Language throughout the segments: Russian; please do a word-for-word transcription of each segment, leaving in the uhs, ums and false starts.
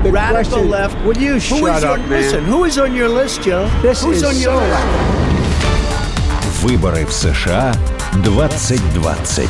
the radical question, left. Will you Who shut is up, on, man? listen, who is on your list, Joe? This Who's is on your so list? Выборы в США двадцать двадцать.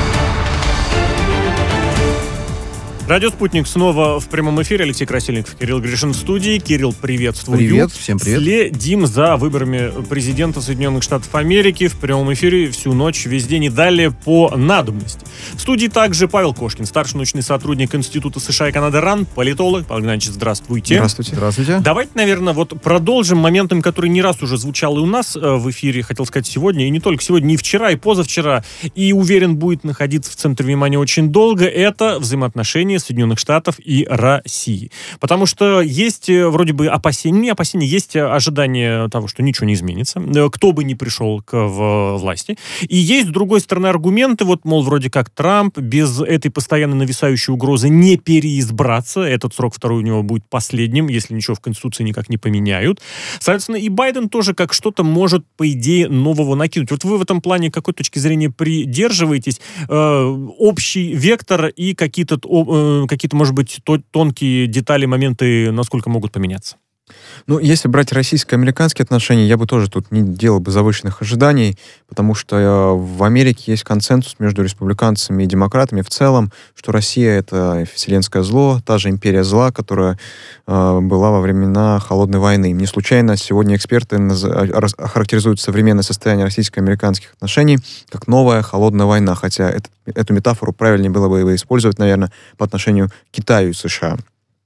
Радио «Спутник» снова в прямом эфире. Алексей Красильников, Кирилл Гришин в студии. Кирилл, приветствую. Привет, всем привет. Следим за выборами президента Соединенных Штатов Америки в прямом эфире всю ночь, весь день и далее по надобности. В студии также Павел Кошкин, старший научный сотрудник Института США и Канады РАН, политолог. Павел Геннадьевич, здравствуйте. Здравствуйте. Здравствуйте. Давайте, наверное, вот продолжим моментом, который не раз уже звучал и у нас в эфире, хотел сказать, сегодня, и не только сегодня, и вчера, и позавчера, и, уверен, будет находиться в центре внимания очень долго. Это взаимоотношения Соединенных Штатов и России. Потому что есть вроде бы опасения, не опасения, есть ожидание того, что ничего не изменится, кто бы ни пришел к в, власти. И есть, с другой стороны, аргументы, вот, мол, вроде как Трамп без этой постоянно нависающей угрозы не переизбраться, этот срок второй у него будет последним, если ничего в Конституции никак не поменяют. Соответственно, и Байден тоже как что-то может, по идее, нового накинуть. Вот вы в этом плане какой точки зрения придерживаетесь? Э, общий вектор и какие-то э, какие-то, может быть, тонкие детали, моменты, насколько могут поменяться? Ну, если брать российско-американские отношения, я бы тоже тут не делал бы завышенных ожиданий, потому что в Америке есть консенсус между республиканцами и демократами в целом, что Россия — это вселенское зло, та же империя зла, которая э, была во времена Холодной войны. Не случайно сегодня эксперты наз- охарактеризуют современное состояние российско-американских отношений как новая Холодная война, хотя это, эту метафору правильнее было бы использовать, наверное, по отношению к Китаю и США.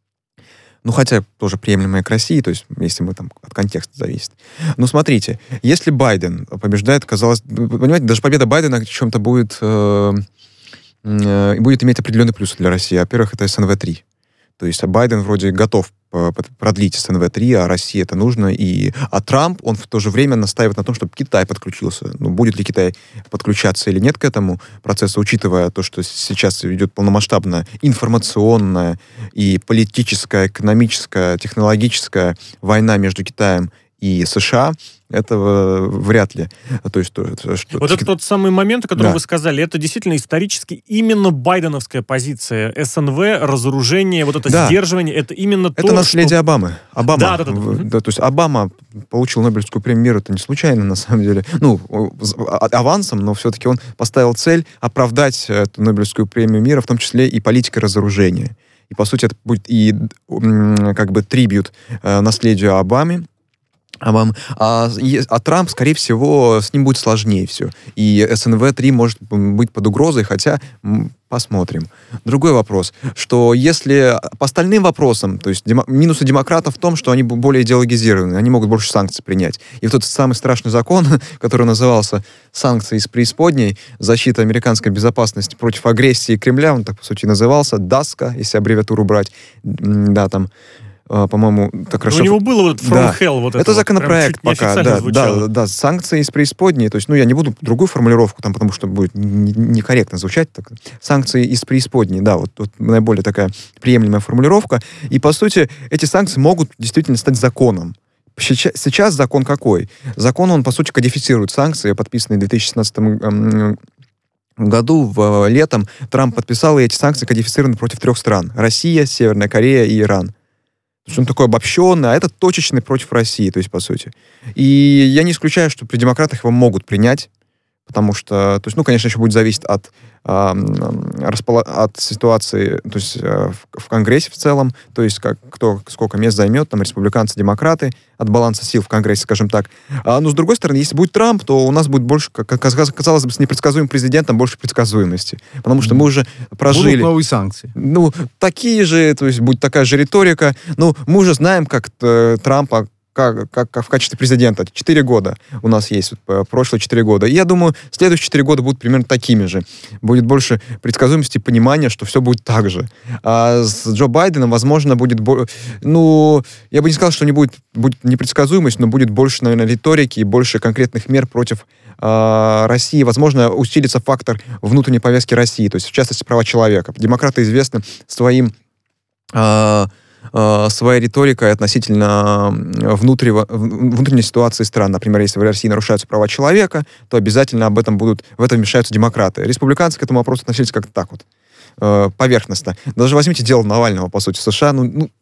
Ну, хотя тоже приемлемая к России, то есть, если мы там от контекста зависит. Ну, смотрите, если Байден побеждает, казалось, понимаете, даже победа Байдена в чем-то будет, э, э, будет иметь определенный плюс для России. Во-первых, это эс эн вэ три. То есть Байден вроде готов продлить эс эн вэ три, а России это нужно. И... А Трамп, он в то же время настаивает на том, чтобы Китай подключился. Ну, будет ли Китай подключаться или нет к этому процессу, учитывая то, что сейчас идет полномасштабная информационная и политическая, экономическая, технологическая война между Китаем и США, этого вряд ли. То есть, что, что... Вот это тот самый момент, о котором да. вы сказали, это действительно исторически именно байденовская позиция. эс эн вэ, разоружение, вот это да. сдерживание, это именно это то, Это наследие что... Обамы. Обама. Да, да, да, да. Да, то есть Обама получил Нобелевскую премию мира, это не случайно, на самом деле. Ну, авансом, но все-таки он поставил цель оправдать эту Нобелевскую премию мира, в том числе и политикой разоружения. И, по сути, это будет и как бы трибьют наследию Обамы, А, а, а Трамп, скорее всего, с ним будет сложнее все. И эс эн вэ три может быть под угрозой, хотя посмотрим. Другой вопрос, что если по остальным вопросам, то есть демо, минусы демократов в том, что они более идеологизированы, они могут больше санкций принять. И вот тот самый страшный закон, который назывался «Санкции из преисподней. Защита американской безопасности против агрессии Кремля», он так, по сути, назывался, даска, если аббревиатуру брать, да, там, по-моему, так хорошо... У него было вот «From да. Hell». Вот это вот, законопроект пока, да, да, да, санкции из преисподней. То есть, ну, я не буду другую формулировку, там, потому что будет некорректно звучать. Так. Санкции из преисподней, да, вот, вот наиболее такая приемлемая формулировка. И, по сути, эти санкции могут действительно стать законом. Сейчас закон какой? Закон, он, по сути, кодифицирует санкции, подписанные в две тысячи шестнадцатом году, в, летом, Трамп подписал, и эти санкции кодифицированы против трех стран. Россия, Северная Корея и Иран. То есть он такой обобщенный, а это точечный против России, то есть, по сути. И я не исключаю, что при демократах его могут принять, потому что, то есть, ну, конечно, еще будет зависеть от, э, распола- от ситуации, то есть, э, в, в Конгрессе в целом, то есть, как, кто сколько мест займет, там, республиканцы, демократы, от баланса сил в Конгрессе, скажем так. А, но, с другой стороны, если будет Трамп, то у нас будет больше, как казалось бы, с непредсказуемым президентом больше предсказуемости, потому что мы уже прожили... Будут новые санкции. Ну, такие же, то есть, будет такая же риторика. Ну, мы уже знаем, как э, Трампа Как, как, как в качестве президента. Четыре года у нас есть, вот, прошлые четыре года. И я думаю, следующие четыре года будут примерно такими же. Будет больше предсказуемости и понимания, что все будет так же. А с Джо Байденом, возможно, будет... Бо... Ну, я бы не сказал, что не будет, будет непредсказуемость, но будет больше, наверное, риторики и больше конкретных мер против э, России. Возможно, усилится фактор внутренней повестки России, то есть, в частности, права человека. Демократы известны своим... Э, своей риторикой относительно внутреннего, внутренней ситуации стран. Например, если в России нарушаются права человека, то обязательно об этом будут, в этом вмешаются демократы. Республиканцы к этому вопросу относились как-то так вот, поверхностно. Даже возьмите дело Навального, по сути, в США. Ну, ну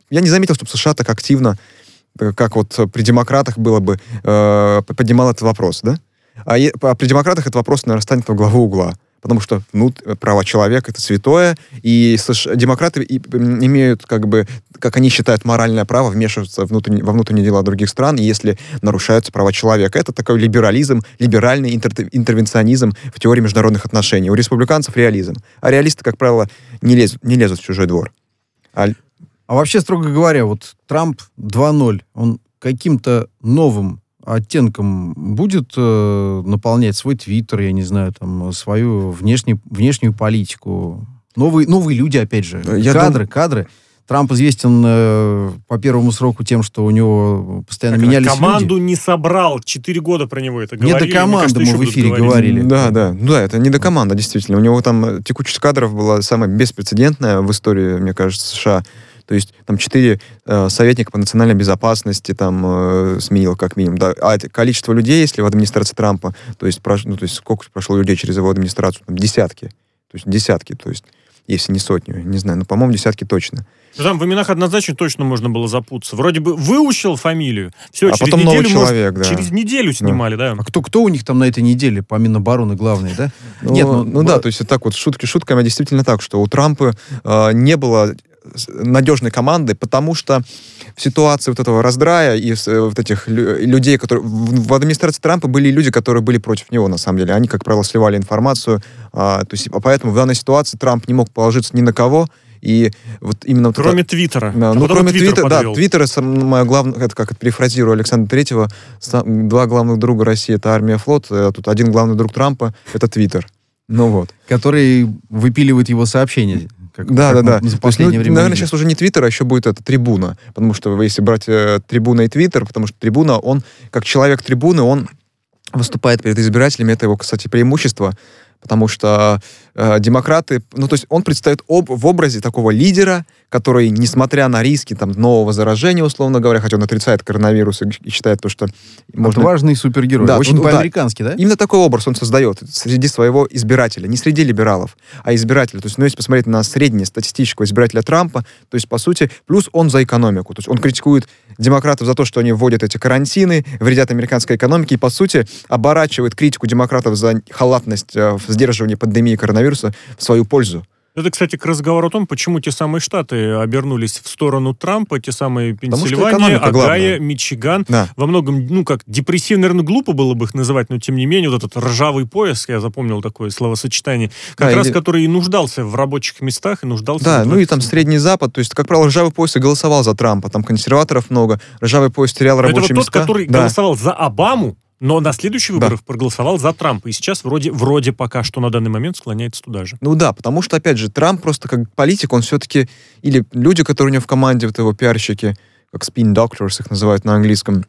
я не заметил, чтобы США так активно, как вот при демократах было бы, э, поднимал этот вопрос, да? А, е, а при демократах этот вопрос, наверное, станет во главу угла. Потому что ну, права человека — это святое, и США, демократы и, имеют, как бы, как они считают, моральное право вмешиваться внутренне, во внутренние дела других стран, если нарушаются права человека. Это такой либерализм, либеральный интер, интервенционизм в теории международных отношений. У республиканцев реализм. А реалисты, как правило, не лезут, не лезут в чужой двор. А, а вообще, строго говоря, вот Трамп два ноль, он каким-то новым оттенком будет э, наполнять свой твиттер, я не знаю, там, свою внешнюю, внешнюю политику. Новые, новые люди, опять же. Я кадры, дум... кадры. Трамп известен э, по первому сроку тем, что у него постоянно так, менялись команду люди. не собрал. Четыре года про него это говорили. Не до команды мы в эфире говорили. Да, да. Ну да, это не до команды, действительно. У него там текучесть кадров была самая беспрецедентная в истории, мне кажется, США. То есть там четыре э, советника по национальной безопасности там э, сменил как минимум. Да. А количество людей, если в администрации Трампа, то есть, прош, ну, то есть сколько прошло людей через его администрацию? Там, десятки. То есть десятки, то есть если не сотню, не знаю, но, по-моему, десятки точно. Ну, там в именах однозначно точно можно было запутаться. Вроде бы выучил фамилию, все, а через потом неделю, новый человек, может, да. через неделю снимали, да. да. А кто, кто у них там на этой неделе, по Минобороны, главный, да? Ну, Нет, ну, ну да, то есть так вот шутки шутками, а действительно так, что у Трампа э, не было надежной команды, потому что в ситуации вот этого раздрая и вот этих людей, которые... В администрации Трампа были люди, которые были против него, на самом деле. Они, как правило, сливали информацию. А, то есть, поэтому в данной ситуации Трамп не мог положиться ни на кого. И вот именно вот кроме это, Твиттера. Да, а ну, кроме Твиттера, да, подвел. Твиттер — это самое главное, это как перефразирую Александра Третьего, два главных друга России — это армия, флот, а тут один главный друг Трампа — это Твиттер. Ну вот. Который выпиливает его сообщения. Как, да, как да, да. За последнее есть, время ну, наверное, видели. сейчас уже не Твиттер, а еще будет это Трибуна. Потому что если брать э, Трибуна и Твиттер, потому что Трибуна, он, как человек Трибуны, он выступает перед избирателями. Это его, кстати, преимущество. Потому что э, демократы... Ну, то есть он предстает об, в образе такого лидера, который, несмотря на риски там, нового заражения, условно говоря, хотя он отрицает коронавирус и, и считает то, что... Можно... Отважный супергерой. Да, очень ну, по-американски, да. да? Именно такой образ он создает среди своего избирателя. Не среди либералов, а избирателя. То есть, ну, если посмотреть на среднестатистического избирателя Трампа, то есть, по сути, плюс он за экономику. То есть он критикует демократов за то, что они вводят эти карантины, вредят американской экономике, и, по сути, оборачивает критику демократов за халатность в сдерживании пандемии коронавируса в свою пользу. Это, кстати, к разговору о том, почему те самые штаты обернулись в сторону Трампа, те самые Пенсильвания, Огайо, Мичиган. Да. Во многом, ну, как депрессивно, наверное, глупо было бы их называть, но, тем не менее, вот этот ржавый пояс, я запомнил такое словосочетание, как да, раз или... который и нуждался в рабочих местах, и нуждался... Да, в ну и там Средний Запад, то есть, как правило, ржавый пояс и голосовал за Трампа, там консерваторов много, ржавый пояс терял но рабочие это вот места. тот, который да. голосовал за Обаму, но на следующих выборах да. проголосовал за Трампа. И сейчас вроде, вроде пока что на данный момент склоняется туда же. Ну да, потому что, опять же, Трамп просто как политик, он все-таки... Или люди, которые у него в команде, вот его пиарщики, как spin doctors их называют на английском,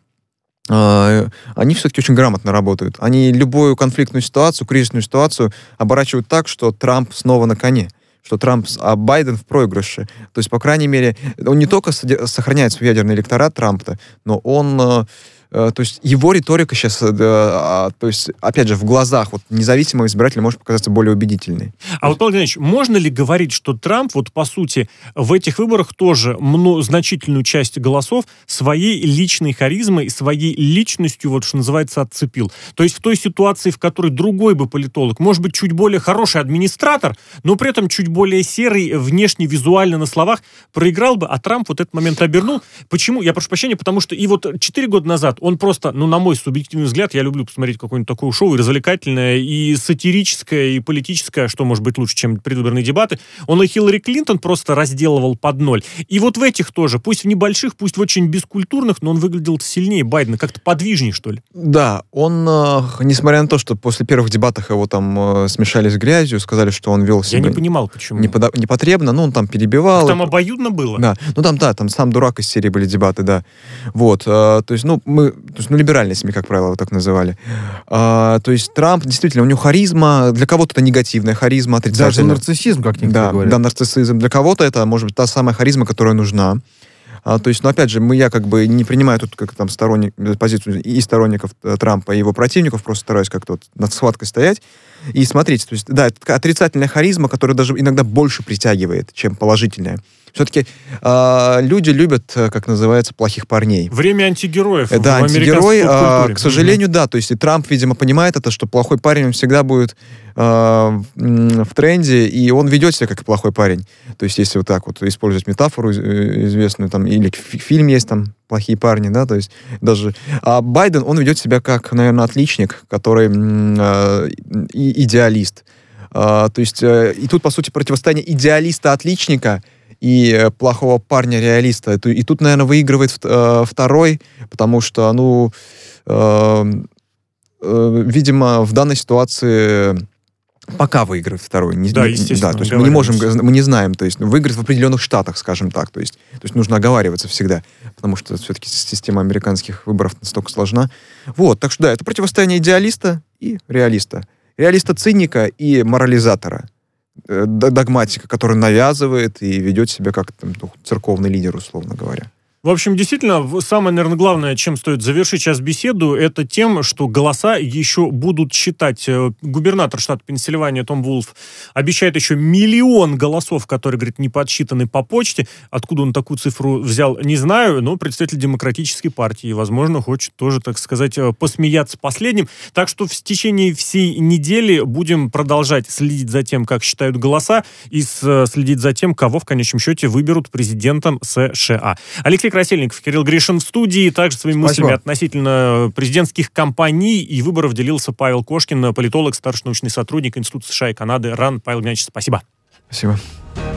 э, они все-таки очень грамотно работают. Они любую конфликтную ситуацию, кризисную ситуацию оборачивают так, что Трамп снова на коне. Что Трамп, а Байден в проигрыше. То есть, по крайней мере, он не только сохраняет свой ядерный электорат Трампа, но он... Э, То есть его риторика сейчас, то есть, опять же, в глазах вот, независимого избирателя может показаться более убедительной. А вот, Павел Леонидович, можно ли говорить, что Трамп, вот по сути, в этих выборах тоже мно, значительную часть голосов своей личной харизмой, своей личностью, вот что называется, отцепил? То есть в той ситуации, в которой другой бы политолог, может быть, чуть более хороший администратор, но при этом чуть более серый, внешне, визуально на словах, проиграл бы, а Трамп вот этот момент обернул. Почему? Я прошу прощения, потому что и вот четыре года назад он просто, ну, на мой субъективный взгляд, я люблю посмотреть какое-нибудь такое шоу, и развлекательное, и сатирическое, и политическое, что может быть лучше, чем предвыборные дебаты. Он и Хиллари Клинтон просто разделывал под ноль. И вот в этих тоже, пусть в небольших, пусть в очень бескультурных, но он выглядел сильнее Байдена, как-то подвижнее, что ли. Да, он, э, несмотря на то, что после первых дебатов его там э, смешали с грязью, сказали, что он вел себя... Я не понимал, почему. Неподо- непотребно, ну, он там перебивал. Там обоюдно было? Да, ну там, да, там сам дурак из серии были дебаты, да. Вот, э, то есть, ну, мы, то есть, ну, либеральные СМИ, как правило, вот так называли. Э, то есть Трамп, действительно, у него харизма, для кого-то это негативная харизма, отрицательная. Даже нарциссизм, как некоторые да, говорят. Да, нарциссизм. Для кого-то это, может быть, та самая харизма, которая нужна. А, то есть, ну, опять же, мы, я как бы не принимаю тут как там сторонник, позицию и сторонников Трампа, и его противников, просто стараюсь как-то вот над схваткой стоять. И смотрите, то есть, да, это отрицательная харизма, которая даже иногда больше притягивает, чем положительная. Все-таки э, люди любят, как называется, плохих парней. Время антигероев. Да, антигерой, э, к сожалению, mm-hmm. да. То есть и Трамп, видимо, понимает это, что плохой парень он всегда будет э, в тренде, и он ведет себя как плохой парень. То есть если вот так вот использовать метафору известную, там, или фильм есть там «Плохие парни», да, то есть даже... А Байден, он ведет себя как, наверное, отличник, который э, идеалист. Э, то есть э, и тут, по сути, противостояние идеалиста-отличника и плохого парня-реалиста. И тут, наверное, выигрывает э, второй, потому что, ну, э, э, видимо, в данной ситуации пока выигрывает второй. Не, да, не, естественно. Да, то есть мы не можем, мы не знаем, то есть выиграет в определенных штатах, скажем так. То есть, то есть нужно оговариваться всегда, потому что все-таки система американских выборов настолько сложна. Вот, так что да, это противостояние идеалиста и реалиста. Реалиста-циника и морализатора. Догматика, который навязывает и ведет себя как там, церковный лидер, условно говоря. В общем, действительно, самое, наверное, главное, чем стоит завершить сейчас беседу, это тем, что голоса еще будут считать. Губернатор штата Пенсильвания Том Вулф обещает еще миллион голосов, которые, говорит, не подсчитаны по почте. Откуда он такую цифру взял, не знаю, но представитель Демократической партии, возможно, хочет тоже, так сказать, посмеяться последним. Так что в течение всей недели будем продолжать следить за тем, как считают голоса, и следить за тем, кого в конечном счете выберут президентом США. Алексей Красильников, Кирилл Гришин в студии. Также своими Спасибо. мыслями относительно президентских кампаний и выборов делился Павел Кошкин, политолог, старший научный сотрудник Института США и Канады РАН. Павел Геннадьевич, спасибо. Спасибо.